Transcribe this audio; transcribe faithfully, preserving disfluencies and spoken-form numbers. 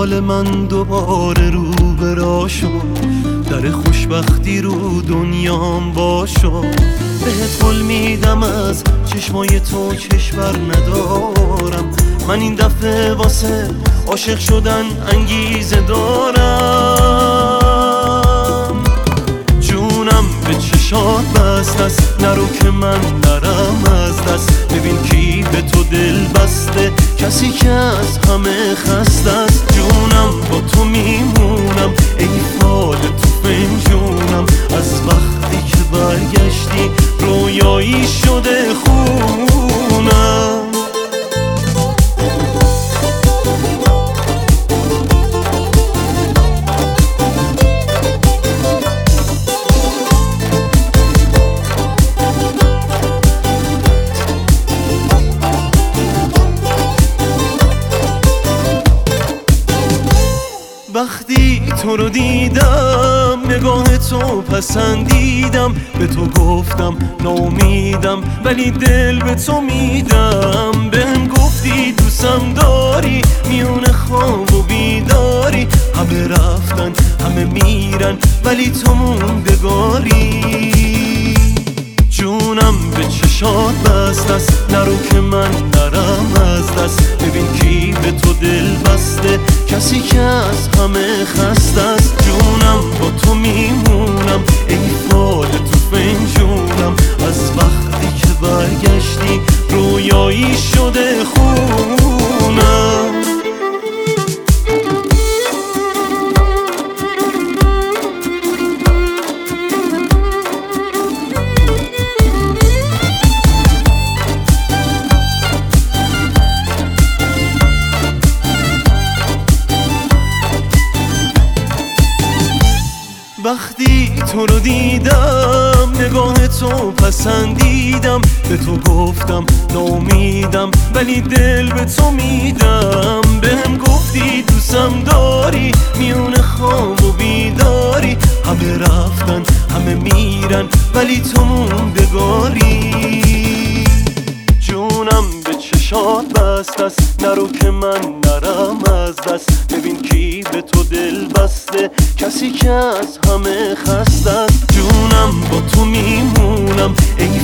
حال من دوباره رو برا شد، در خوشبختی رو دنیام باشو. بهت قول میدم از چشمای تو کشور ندارم، من این دفعه واسه عاشق شدن انگیزه دارم. جونم به چشات بست است، نرو که من نرم از دست. ببین کی به تو دل بسته، کسی که از همه خسته است. جونم با تو میمونم ای فال تو فنجونم، از وقتی که برگشتی رویایی شده خونم. وقتی تو رو دیدم نگاه تو پسندیدم، به تو گفتم ناامیدم ولی دل به تو میدم. بهم گفتی دوستم داری، میون خواب و بیداری. همه رفتن همه میرن ولی تو موندگاری. جونم به چشات بست است، نرو که من نرم از دست. ببین کی به تو دل بسته، کسی که از همه خسته است. جونم با تو میمونم ای فال تو فنجونم، از وقتی که برگشتی رویایی شده خونم. وقتی تو رو دیدم نگاه تو پسندیدم، به تو گفتم ناامیدم ولی دل به تو میدم. بهم گفتی دوستم داری، میون خواب و بیداری. همه رفتن همه میرن ولی تو موندگاری. جونم به چشات بست است، نرو که من نرم از دست. ببین کی به تو دل بسته، کسی که از همه خسته است. جونم با تو میمونم ای